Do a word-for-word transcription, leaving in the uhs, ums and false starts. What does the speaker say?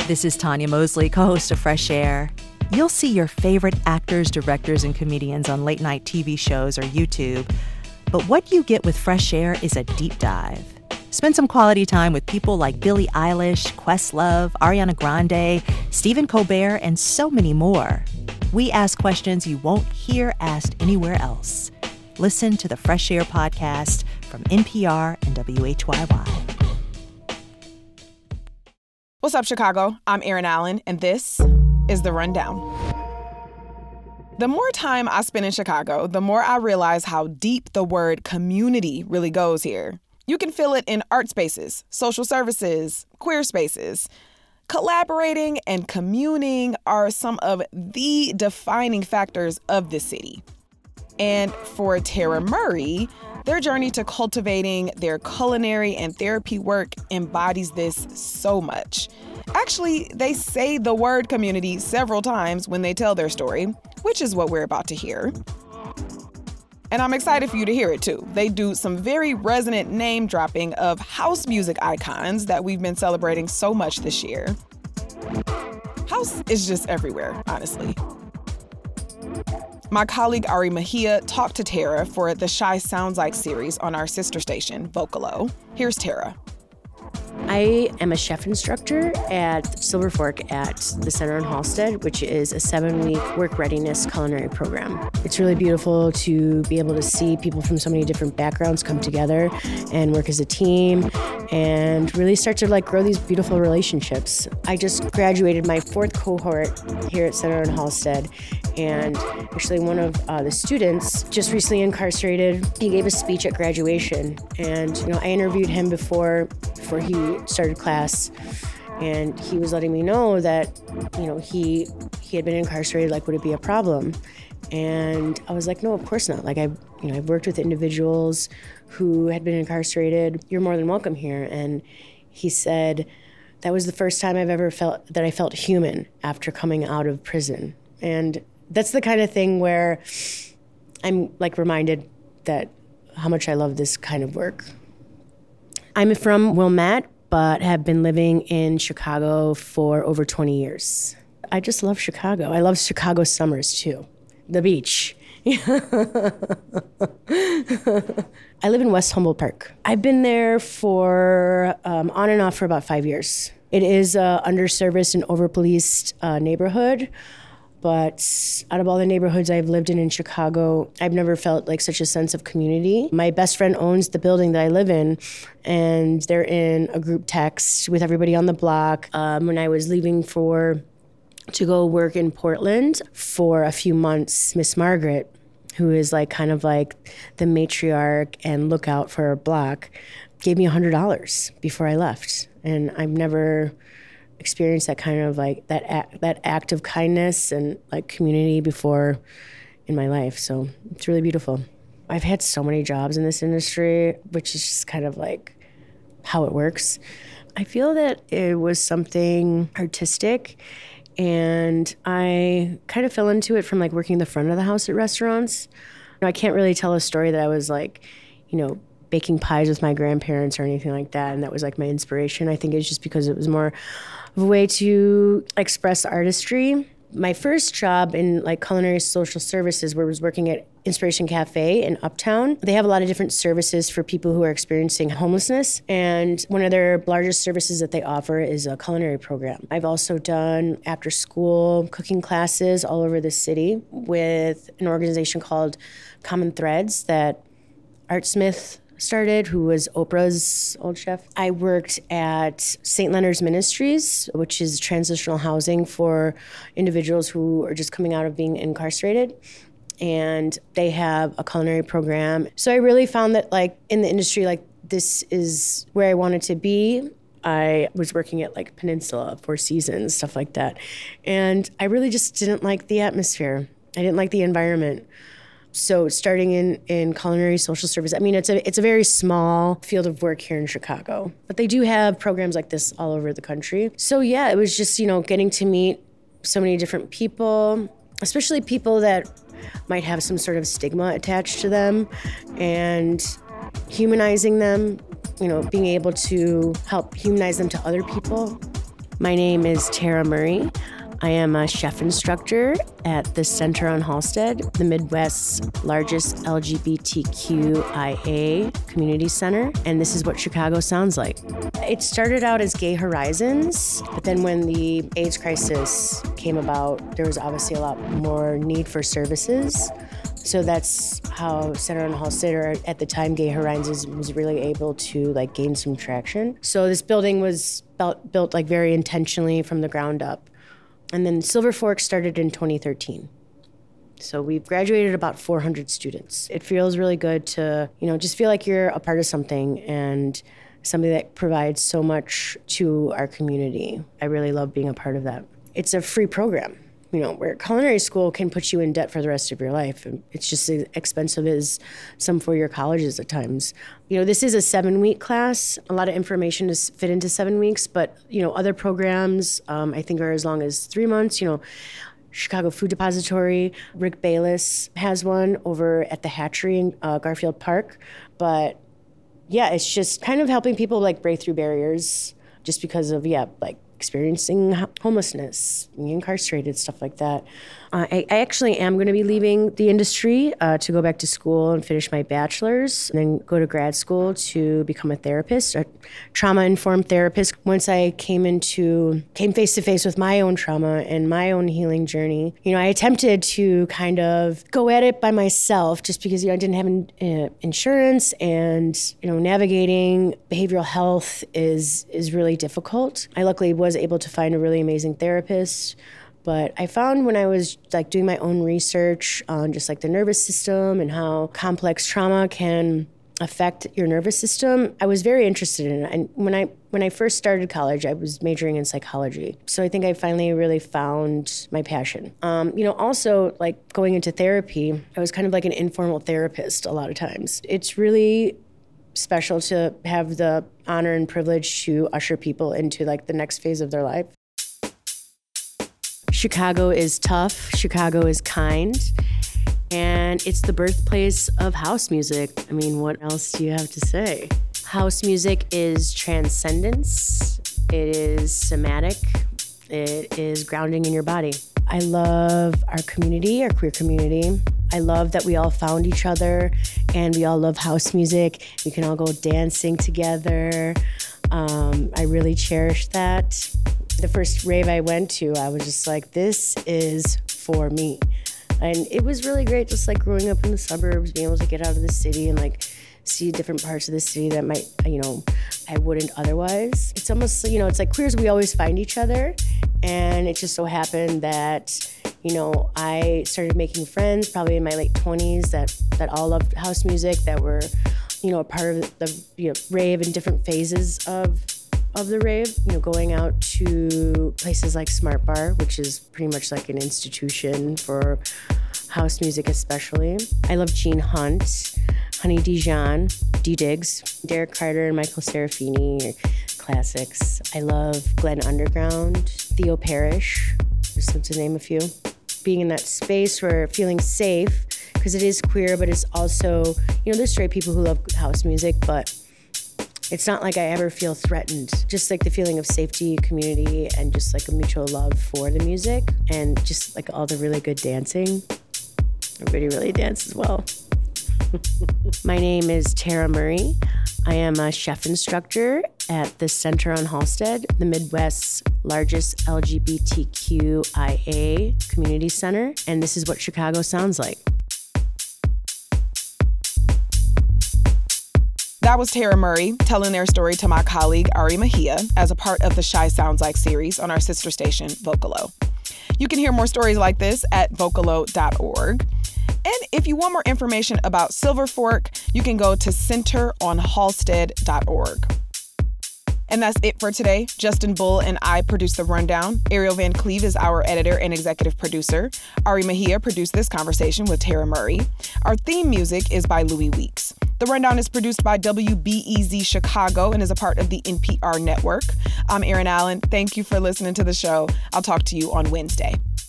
This is Tanya Mosley, co-host of Fresh Air. You'll see your favorite actors, directors, and comedians on late-night T V shows or YouTube. But what you get with Fresh Air is a deep dive. Spend some quality time with people like Billie Eilish, Questlove, Ariana Grande, Stephen Colbert, and so many more. We ask questions you won't hear asked anywhere else. Listen to the Fresh Air podcast from N P R and W H Y Y. What's up, Chicago? I'm Erin Allen, and this is The Rundown. The more time I spend in Chicago, the more I realize how deep the word community really goes here. You can feel it in art spaces, social services, queer spaces. Collaborating and communing are some of the defining factors of this city. And for Tara Murray, their journey to cultivating their culinary and therapy work embodies this so much. Actually, they say the word community several times when they tell their story, which is what we're about to hear. And I'm excited for you to hear it too. They do some very resonant name dropping of house music icons that we've been celebrating so much this year. House is just everywhere, honestly. My colleague Ari Mejia talked to Tara for the Shy Sounds Like series on our sister station, Vocalo. Here's Tara. I am a chef instructor at Silver Fork at the Center in Halstead, which is a seven-week work readiness culinary program. It's really beautiful to be able to see people from so many different backgrounds come together and work as a team and really start to like grow these beautiful relationships. I just graduated my fourth cohort here at Center in Halstead, and actually one of uh, the students just recently incarcerated. He gave a speech at graduation, and you know I interviewed him before before he started class, and he was letting me know that you know he he had been incarcerated. Like, would it be a problem? And I was like, no, of course not. Like, I you know I've worked with individuals who had been incarcerated. You're more than welcome here. And he said that was the first time I've ever felt that I felt human after coming out of prison. And that's the kind of thing where I'm like reminded that how much I love this kind of work. I'm from Wilmette, but have been living in Chicago for over twenty years. I just love Chicago. I love Chicago summers too. The beach. I live in West Humboldt Park. I've been there for um, on and off for about five years. It is a underserviced and overpoliced uh, neighborhood. But out of all the neighborhoods I've lived in in Chicago, I've never felt like such a sense of community. My best friend owns the building that I live in, and they're in a group text with everybody on the block. Um, when I was leaving for to go work in Portland for a few months, Miss Margaret, who is like kind of like the matriarch and lookout for our block, gave me one hundred dollars before I left. And I've never experienced that kind of like that act, that act of kindness and like community before in my life. So it's really beautiful. I've had so many jobs in this industry, which is just kind of like how it works. I feel that it was something artistic, and I kind of fell into it from like working the front of the house at restaurants. You know, I can't really tell a story that I was like, you know, baking pies with my grandparents or anything like that, and that was like my inspiration. I think it's just because it was more of a way to express artistry. My first job in like culinary social services where I was working at Inspiration Cafe in Uptown. They have a lot of different services for people who are experiencing homelessness, and one of their largest services that they offer is a culinary program. I've also done after school cooking classes all over the city with an organization called Common Threads that Art Smith started, who was Oprah's old chef. I worked at Saint Leonard's Ministries, which is transitional housing for individuals who are just coming out of being incarcerated. And they have a culinary program. So I really found that like in the industry, like this is where I wanted to be. I was working at like Peninsula, Four Seasons, stuff like that. And I really just didn't like the atmosphere. I didn't like the environment. So starting in, in culinary social service, I mean, it's a it's a very small field of work here in Chicago, but they do have programs like this all over the country. So yeah, it was just, you know, getting to meet so many different people, especially people that might have some sort of stigma attached to them, and humanizing them, you know, being able to help humanize them to other people My name is Tara Murray. I am a chef instructor at the Center on Halsted, the Midwest's largest L G B T Q I A community center, and this is what Chicago sounds like. It started out as Gay Horizons, but then when the AIDS crisis came about, there was obviously a lot more need for services. So that's how Center on Halsted, or at the time Gay Horizons, was really able to like gain some traction. So this building was built, built like very intentionally from the ground up. And then Silver Fork started in twenty thirteen. So we've graduated about four hundred students. It feels really good to, you know, just feel like you're a part of something and something that provides so much to our community. I really love being a part of that. It's a free program, you know, where culinary school can put you in debt for the rest of your life. It's just as expensive as some four-year colleges at times. You know, this is a seven-week class. A lot of information is fit into seven weeks, but, you know, other programs um, I think are as long as three months. You know, Chicago Food Depository, Rick Bayless has one over at the Hatchery in uh, Garfield Park. But, yeah, it's just kind of helping people, like, break through barriers just because of, yeah, like, experiencing homelessness, being incarcerated, stuff like that. Uh, I, I actually am going to be leaving the industry uh, to go back to school and finish my bachelor's, and then go to grad school to become a therapist, a trauma-informed therapist. Once I came into, came face-to-face with my own trauma and my own healing journey, you know, I attempted to kind of go at it by myself just because, you know, I didn't have in, uh, insurance, and, you know, navigating behavioral health is is really difficult. I luckily was able to find a really amazing therapist. But I found when I was like doing my own research on just like the nervous system and how complex trauma can affect your nervous system, I was very interested in it. And when I when I first started college, I was majoring in psychology. So I think I finally really found my passion. Um, you know, also like going into therapy, I was kind of like an informal therapist a lot of times. It's really special to have the honor and privilege to usher people into like the next phase of their life. Chicago is tough, Chicago is kind, and it's the birthplace of house music. I mean, what else do you have to say? House music is transcendence, it is somatic, it is grounding in your body. I love our community, our queer community. I love that we all found each other and we all love house music. We can all go dancing together. Um, I really cherish that. The first rave I went to, I was just like, this is for me. And it was really great just like growing up in the suburbs, being able to get out of the city and like see different parts of the city that might, you know, I wouldn't otherwise. It's almost, you know, it's like queers, we always find each other. And it just so happened that, you know, I started making friends probably in my late twenties that, that all loved house music, that were, you know, a part of the, you know, rave in different phases of of the rave, you know, going out to places like Smart Bar, which is pretty much like an institution for house music especially. I love Gene Hunt, Honey Dijon, D-Diggs, Derek Carter and Michael Serafini, classics. I love Glenn Underground, Theo Parrish, just to name a few. Being in that space where feeling safe, because it is queer, but it's also, you know, there's straight people who love house music, but it's not like I ever feel threatened. Just like the feeling of safety, community, and just like a mutual love for the music, and just like all the really good dancing. Everybody really dances well. My name is Tara Murray. I am a chef instructor at the Center on Halsted, the Midwest's largest L G B T Q I A community center, and this is what Chicago sounds like. That was Tara Murray telling their story to my colleague Ari Mejia as a part of the Shy Sounds Like series on our sister station, Vocalo. You can hear more stories like this at vocalo dot org. And if you want more information about Silver Fork, you can go to center on halsted dot org. And that's it for today. Justin Bull and I produced The Rundown. Ariel Van Cleve is our editor and executive producer. Ari Mejia produced this conversation with Tara Murray. Our theme music is by Louis Weeks. The Rundown is produced by W B E Z Chicago and is a part of the N P R network. I'm Erin Allen. Thank you for listening to the show. I'll talk to you on Wednesday.